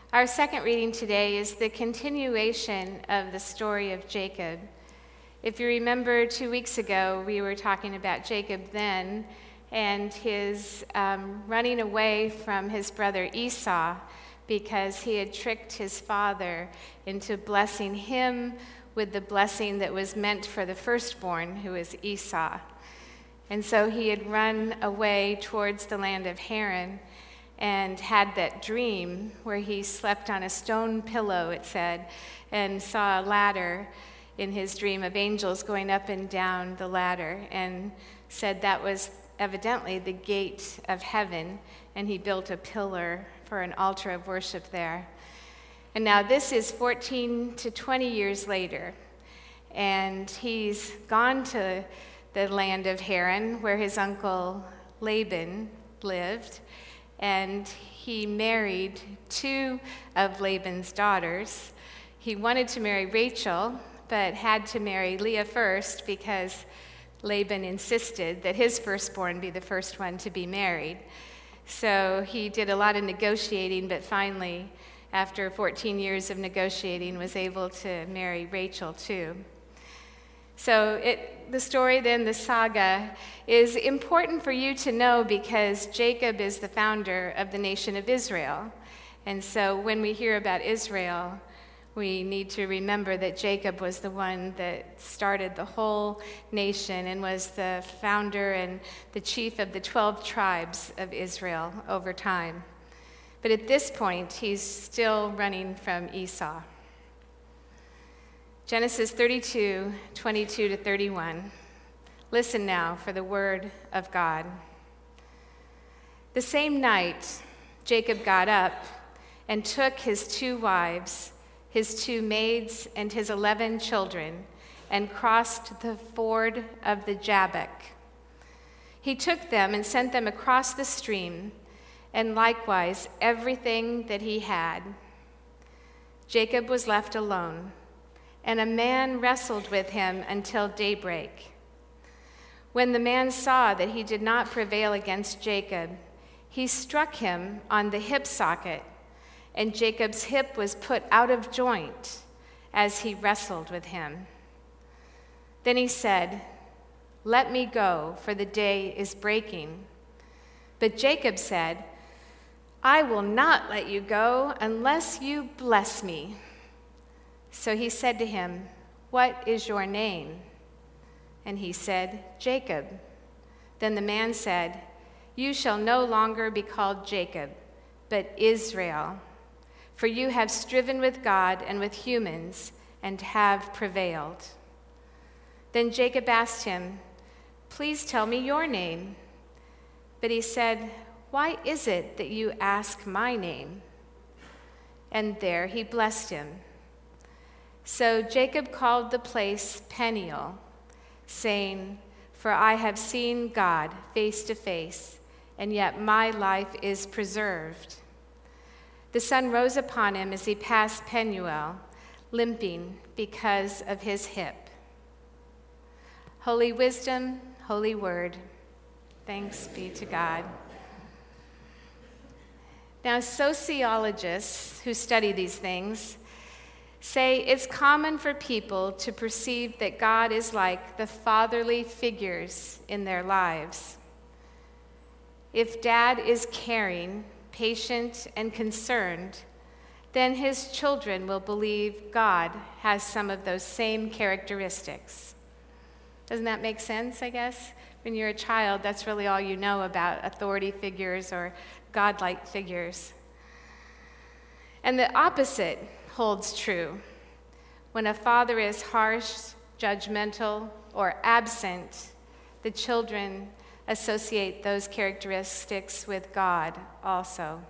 Our second reading today is the continuation of the story of Jacob. If you remember 2 weeks ago, we were talking about Jacob then and his running away from his brother Esau because he had tricked his father into blessing him with the blessing that was meant for the firstborn, who is Esau. And so he had run away towards the land of Haran and had that dream where he slept on a stone pillow, it said, and saw a ladder in his dream of angels going up and down the ladder, and said that was evidently the gate of heaven, and he built a pillar for an altar of worship there. And now this is 14 to 20 years later, and he's gone to the land of Haran, where his uncle Laban lived, and he married 2 of Laban's daughters. He wanted to marry Rachel, but had to marry Leah first because Laban insisted that his firstborn be the first one to be married. So he did a lot of negotiating, but finally, after 14 years of negotiating, was able to marry Rachel too. So the story then, the saga, is important for you to know because Jacob is the founder of the nation of Israel. And so when we hear about Israel, we need to remember that Jacob was the one that started the whole nation and was the founder and the chief of the 12 tribes of Israel over time. But at this point, he's still running from Esau. Genesis 32, 22 to 31. Listen now for the word of God. The same night, Jacob got up and took his 2 wives, his 2 maids, and his 11 children, and crossed the ford of the Jabbok. He took them and sent them across the stream, and likewise everything that he had. Jacob was left alone, and a man wrestled with him until daybreak. When the man saw that he did not prevail against Jacob, he struck him on the hip socket, and Jacob's hip was put out of joint as he wrestled with him. Then he said, "Let me go, for the day is breaking." But Jacob said, "I will not let you go unless you bless me." So he said to him, "What is your name?" And he said, "Jacob." Then the man said, "You shall no longer be called Jacob, but Israel, for you have striven with God and with humans and have prevailed." Then Jacob asked him, "Please tell me your name." But he said, "Why is it that you ask my name?" And there he blessed him. So Jacob called the place Peniel, saying, "For I have seen God face to face, and yet my life is preserved." The sun rose upon him as he passed Penuel, limping because of his hip. Holy wisdom, holy word. Thanks be to God. Now, sociologists who study these things say it's common for people to perceive that God is like the fatherly figures in their lives. If dad is caring, patient, and concerned, then his children will believe God has some of those same characteristics. Doesn't that make sense, I guess? When you're a child, that's really all you know about authority figures or godlike figures. And the opposite holds true. When a father is harsh, judgmental, or absent, the children associate those characteristics with God also.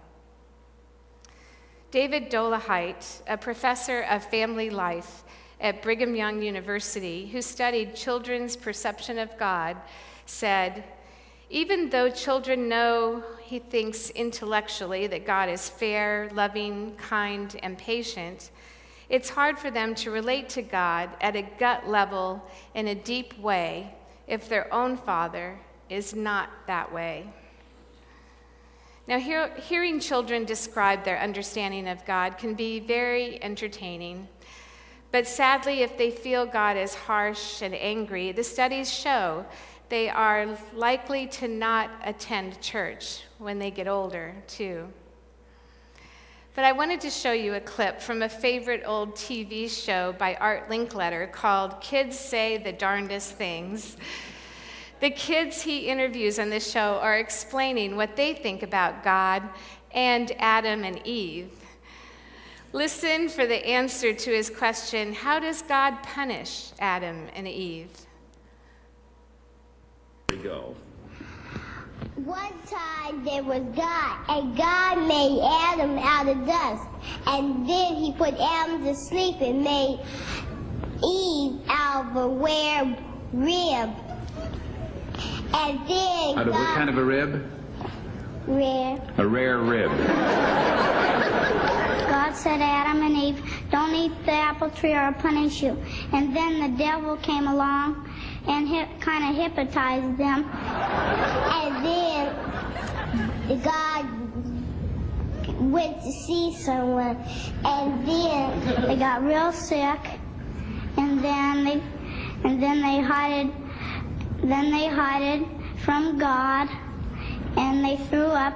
David Dolehite, a professor of family life at Brigham Young University, who studied children's perception of God, said, "Even though children know," he thinks intellectually, "that God is fair, loving, kind, and patient, it's hard for them to relate to God at a gut level in a deep way if their own father is not that way." Now, hearing children describe their understanding of God can be very entertaining. But sadly, if they feel God is harsh and angry, the studies show they are likely to not attend church when they get older, too. But I wanted to show you a clip from a favorite old TV show by Art Linkletter called Kids Say the Darndest Things. The kids he interviews on this show are explaining what they think about God and Adam and Eve. Listen for the answer to his question, how does God punish Adam and Eve? Here we go. One time there was God, and God made Adam out of dust. And then he put Adam to sleep and made Eve out of a rare rib. And then Out of what kind of a rib? Rare. A rare rib. God said, Adam and Eve, don't eat the apple tree or I'll punish you. And then the devil came along and kind of hypnotized them. And then God went to see someone. And then they got real sick. And then they hid from God. And they threw up.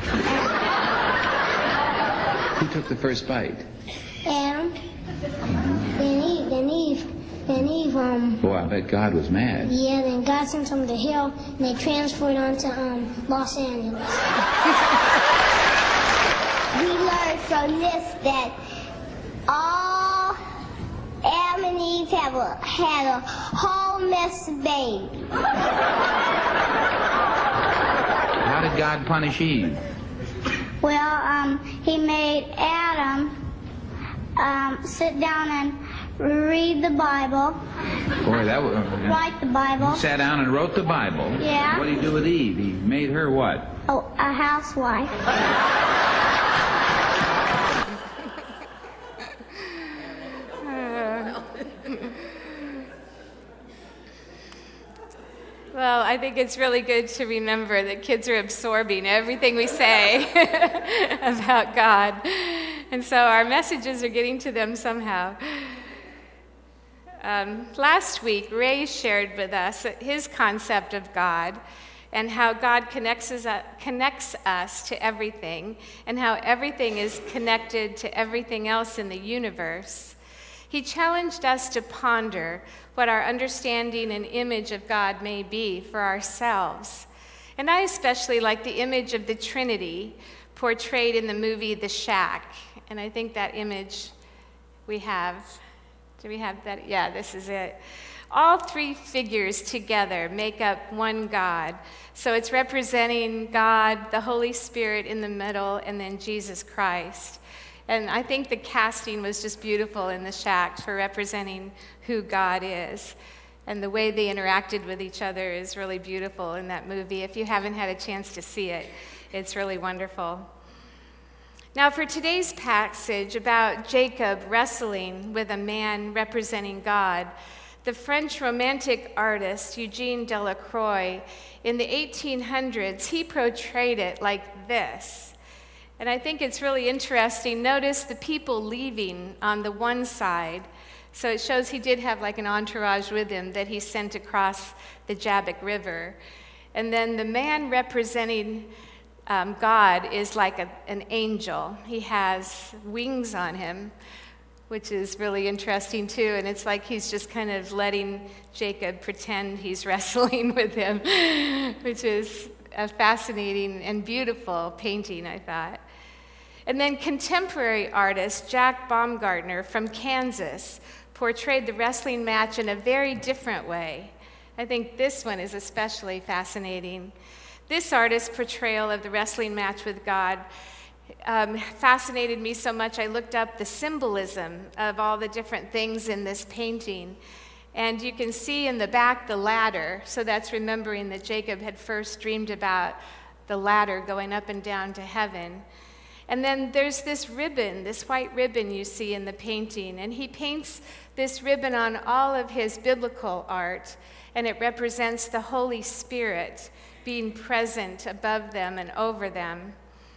Who took the first bite? Adam. Then Eve. Boy, I bet God was mad. Yeah, then God sent them to hell, and they transferred onto Los Angeles. We learned from this that all Adam and Eve had a whole mess of babies. How did God punish Eve? Well, he made Adam sit down and read the Bible. Boy, that was... Write the Bible. He sat down and wrote the Bible. Yeah. What did he do with Eve? He made her what? Oh, a housewife. Well, I think it's really good to remember that kids are absorbing everything we say about God. And so our messages are getting to them somehow. Last week, Ray shared with us his concept of God and how God connects us to everything and how everything is connected to everything else in the universe. He challenged us to ponder what our understanding and image of God may be for ourselves. And I especially like the image of the Trinity portrayed in the movie The Shack. And I think that image we have. Do we have that? Yeah, this is it. All three figures together make up one God. So it's representing God, the Holy Spirit in the middle, and then Jesus Christ. And I think the casting was just beautiful in The Shack for representing who God is. And the way they interacted with each other is really beautiful in that movie. If you haven't had a chance to see it, it's really wonderful. Now, for today's passage about Jacob wrestling with a man representing God, the French romantic artist Eugene Delacroix, in the 1800s, he portrayed it like this. And I think it's really interesting. Notice the people leaving on the one side. So it shows he did have like an entourage with him that he sent across the Jabbok River. And then the man representing God is like an angel. He has wings on him, which is really interesting too. And it's like he's just kind of letting Jacob pretend he's wrestling with him, which is a fascinating and beautiful painting, I thought. And then contemporary artist Jack Baumgartner from Kansas portrayed the wrestling match in a very different way. I think this one is especially fascinating. This artist's portrayal of the wrestling match with God fascinated me so much I looked up the symbolism of all the different things in this painting. And you can see in the back the ladder, so that's remembering that Jacob had first dreamed about the ladder going up and down to heaven. And then there's this ribbon, this white ribbon you see in the painting, and he paints this ribbon on all of his biblical art, and it represents the Holy Spirit being present above them and over them.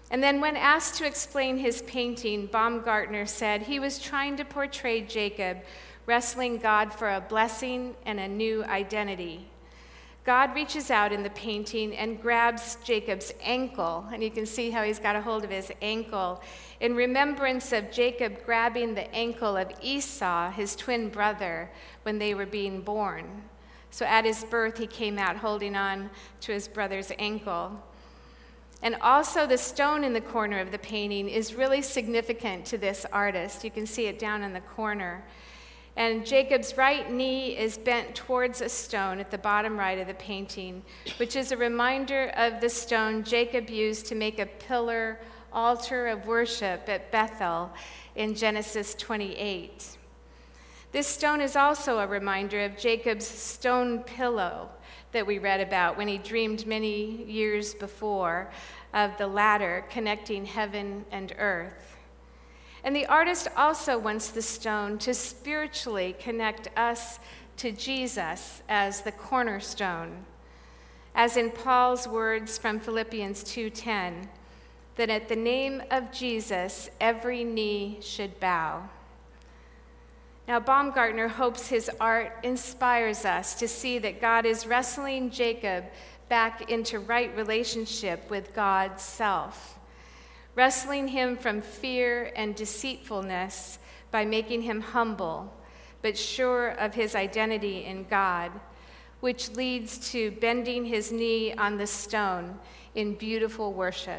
And then when asked to explain his painting, Baumgartner said he was trying to portray Jacob wrestling God for a blessing and a new identity. God reaches out in the painting and grabs Jacob's ankle, and you can see how he's got a hold of his ankle, in remembrance of Jacob grabbing the ankle of Esau, his twin brother, when they were being born. So at his birth, he came out holding on to his brother's ankle. And also the stone in the corner of the painting is really significant to this artist. You can see it down in the corner. And Jacob's right knee is bent towards a stone at the bottom right of the painting, which is a reminder of the stone Jacob used to make a pillar altar of worship at Bethel in Genesis 28. This stone is also a reminder of Jacob's stone pillow that we read about when he dreamed many years before of the ladder connecting heaven and earth. And the artist also wants the stone to spiritually connect us to Jesus as the cornerstone, as in Paul's words from Philippians 2:10, that at the name of Jesus, every knee should bow. Now, Baumgartner hopes his art inspires us to see that God is wrestling Jacob back into right relationship with God's self, wrestling him from fear and deceitfulness by making him humble, but sure of his identity in God, which leads to bending his knee on the stone in beautiful worship.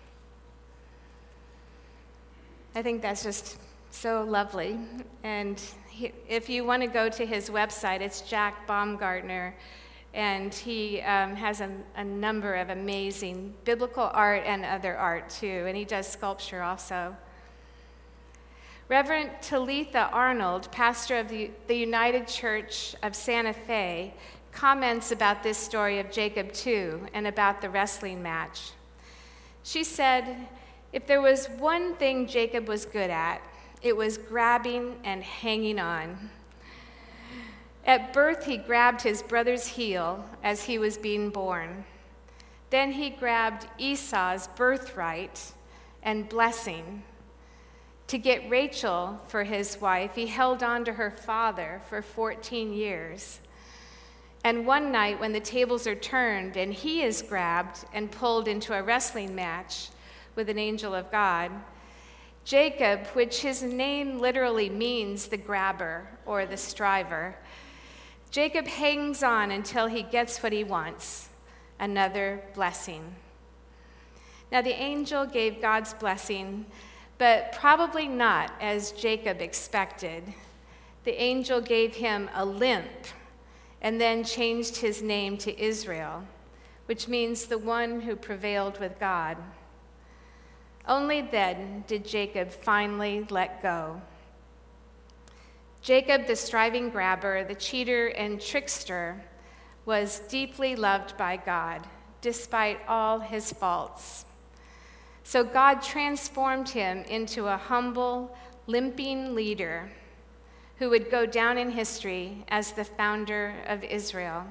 I think that's just so lovely. And if you want to go to his website, it's Jack Baumgartner, and he has a number of amazing biblical art and other art too, and he does sculpture also. Reverend Talitha Arnold, pastor of the United Church of Santa Fe, comments about this story of Jacob too, and about the wrestling match. She said, if there was one thing Jacob was good at, it was grabbing and hanging on. At birth, he grabbed his brother's heel as he was being born. Then he grabbed Esau's birthright and blessing. To get Rachel for his wife, he held on to her father for 14 years. And one night when the tables are turned and he is grabbed and pulled into a wrestling match with an angel of God, Jacob, which his name literally means the grabber or the striver, Jacob hangs on until he gets what he wants, another blessing. Now the angel gave God's blessing, but probably not as Jacob expected. The angel gave him a limp and then changed his name to Israel, which means the one who prevailed with God. Only then did Jacob finally let go. Jacob, the striving grabber, the cheater and trickster, was deeply loved by God, despite all his faults. So God transformed him into a humble, limping leader who would go down in history as the founder of Israel.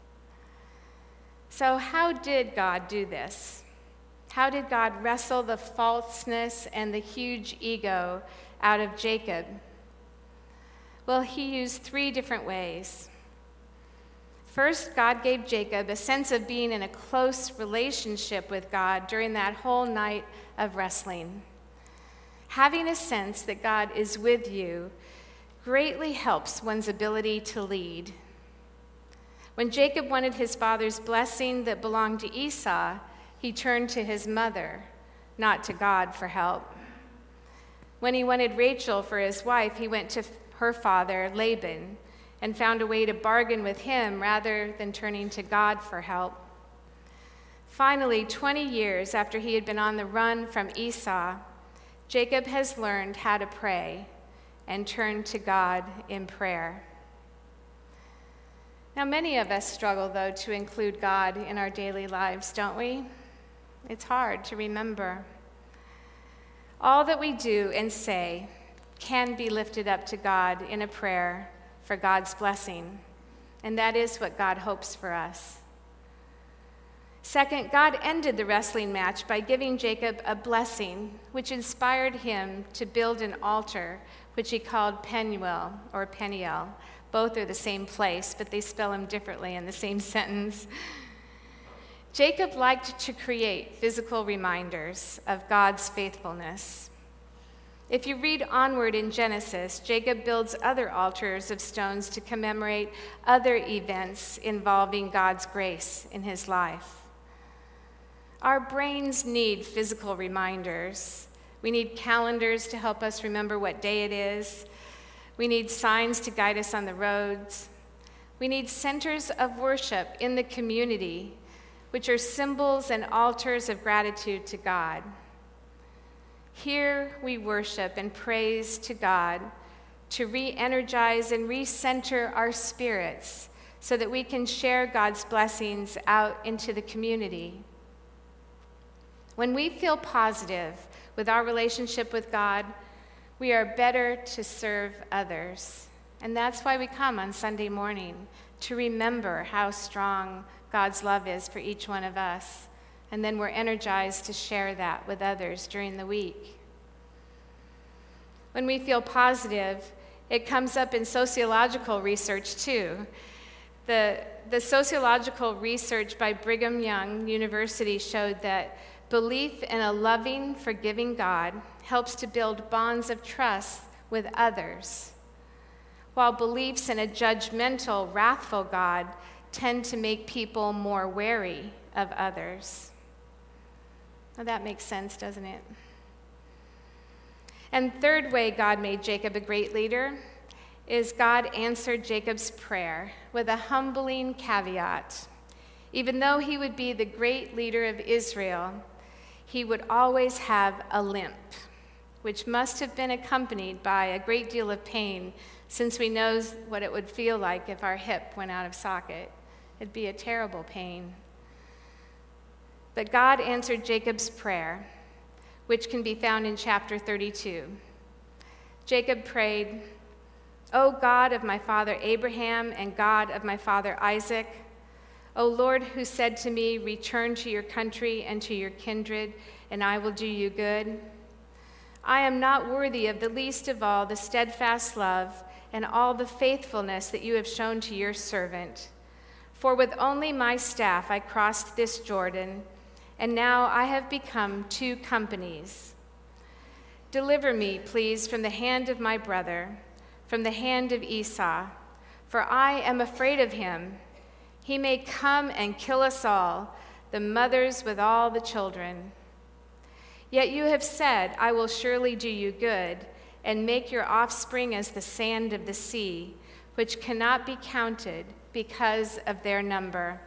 So how did God do this? How did God wrestle the falseness and the huge ego out of Jacob? Well, he used 3 different ways. First, God gave Jacob a sense of being in a close relationship with God during that whole night of wrestling. Having a sense that God is with you greatly helps one's ability to lead. When Jacob wanted his father's blessing that belonged to Esau, he turned to his mother, not to God, for help. When he wanted Rachel for his wife, he went to her father, Laban, and found a way to bargain with him rather than turning to God for help. Finally, 20 years after he had been on the run from Esau, Jacob has learned how to pray and turn to God in prayer. Now, many of us struggle, though, to include God in our daily lives, don't we? It's hard to remember. All that we do and say can be lifted up to God in a prayer for God's blessing, and that is what God hopes for us. Second, God ended the wrestling match by giving Jacob a blessing, which inspired him to build an altar, which he called Peniel or Peniel. Both are the same place, but they spell them differently in the same sentence. Jacob liked to create physical reminders of God's faithfulness. If you read onward in Genesis, Jacob builds other altars of stones to commemorate other events involving God's grace in his life. Our brains need physical reminders. We need calendars to help us remember what day it is. We need signs to guide us on the roads. We need centers of worship in the community, which are symbols and altars of gratitude to God. Here we worship and praise to God to re-energize and recenter our spirits so that we can share God's blessings out into the community. When we feel positive with our relationship with God, we are better to serve others. And that's why we come on Sunday morning, to remember how strong God's love is for each one of us. And then we're energized to share that with others during the week. When we feel positive, it comes up in sociological research too. The sociological research by Brigham Young University showed that belief in a loving, forgiving God helps to build bonds of trust with others, while beliefs in a judgmental, wrathful God tend to make people more wary of others. Well, that makes sense, doesn't it? And third way God made Jacob a great leader is God answered Jacob's prayer with a humbling caveat. Even though he would be the great leader of Israel, he would always have a limp, which must have been accompanied by a great deal of pain, since we know what it would feel like if our hip went out of socket. It'd be a terrible pain. But God answered Jacob's prayer, which can be found in chapter 32. Jacob prayed, "O God of my father Abraham and God of my father Isaac, O Lord, who said to me, 'Return to your country and to your kindred, and I will do you good.' I am not worthy of the least of all the steadfast love and all the faithfulness that you have shown to your servant. For with only my staff I crossed this Jordan, and now I have become two companies. Deliver me, please, from the hand of my brother, from the hand of Esau, for I am afraid of him. He may come and kill us all, the mothers with all the children. Yet you have said, I will surely do you good, and make your offspring as the sand of the sea, which cannot be counted because of their number."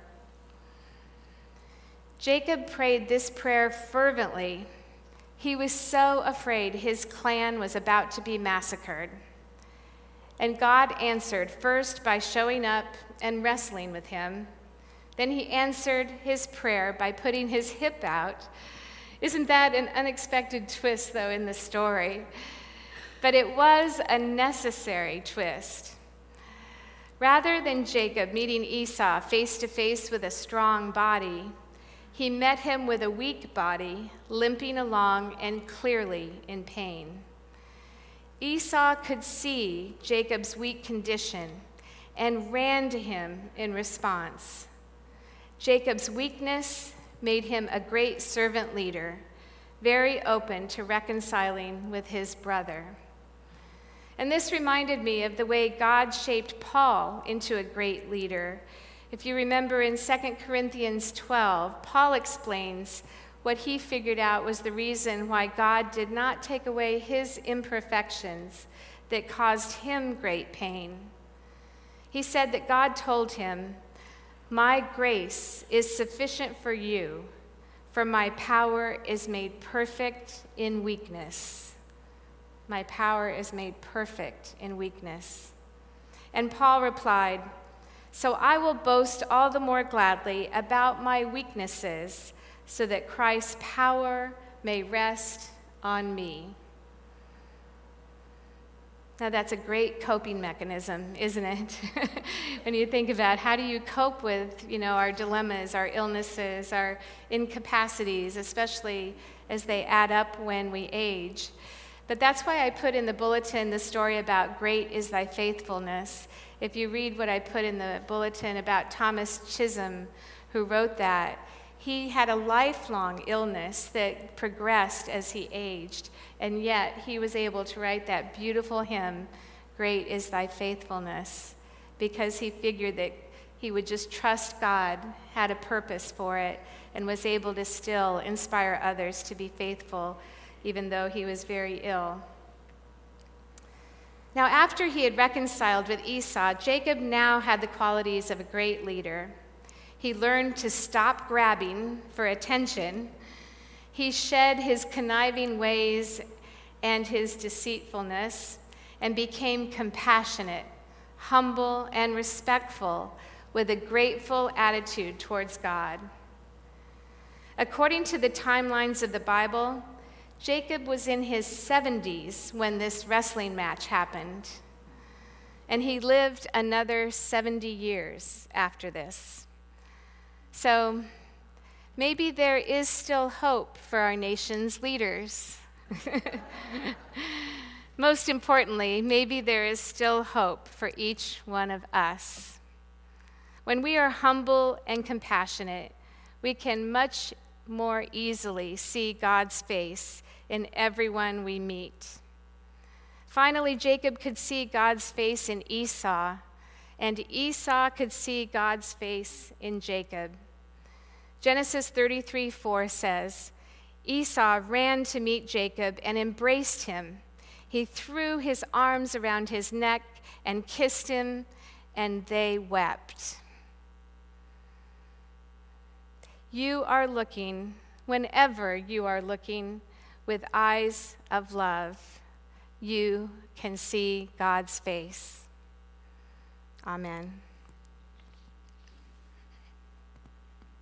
Jacob prayed this prayer fervently. He was so afraid his clan was about to be massacred. And God answered first by showing up and wrestling with him. Then he answered his prayer by putting his hip out. Isn't that an unexpected twist, though, in the story? But it was a necessary twist. Rather than Jacob meeting Esau face to face with a strong body, he met him with a weak body, limping along and clearly in pain. Esau could see Jacob's weak condition and ran to him in response. Jacob's weakness made him a great servant leader, very open to reconciling with his brother. And this reminded me of the way God shaped Paul into a great leader. If you remember in 2 Corinthians 12, Paul explains what he figured out was the reason why God did not take away his imperfections that caused him great pain. He said that God told him, "My grace is sufficient for you, for my power is made perfect in weakness." My power is made perfect in weakness. And Paul replied, "So I will boast all the more gladly about my weaknesses, so that Christ's power may rest on me." Now, that's a great coping mechanism, isn't it? When you think about how do you cope with, our dilemmas, our illnesses, our incapacities, especially as they add up when we age. But that's why I put in the bulletin the story about great is thy faithfulness. If you read what I put in the bulletin about Thomas Chisholm, who wrote that, he had a lifelong illness that progressed as he aged, and yet he was able to write that beautiful hymn, Great is Thy Faithfulness, because he figured that he would just trust God, had a purpose for it, and was able to still inspire others to be faithful, even though he was very ill. Now, after he had reconciled with Esau, Jacob now had the qualities of a great leader. He learned to stop grabbing for attention. He shed his conniving ways and his deceitfulness and became compassionate, humble, and respectful with a grateful attitude towards God. According to the timelines of the Bible, Jacob was in his 70s when this wrestling match happened, and he lived another 70 years after this. So maybe there is still hope for our nation's leaders. Most importantly, maybe there is still hope for each one of us. When we are humble and compassionate, we can much more easily see God's face in everyone we meet. Finally, Jacob could see God's face in Esau, and Esau could see God's face in Jacob. Genesis 33:4 says, Esau ran to meet Jacob and embraced him. He threw his arms around his neck and kissed him, and they wept. You are looking, whenever you are looking, with eyes of love, you can see God's face. Amen.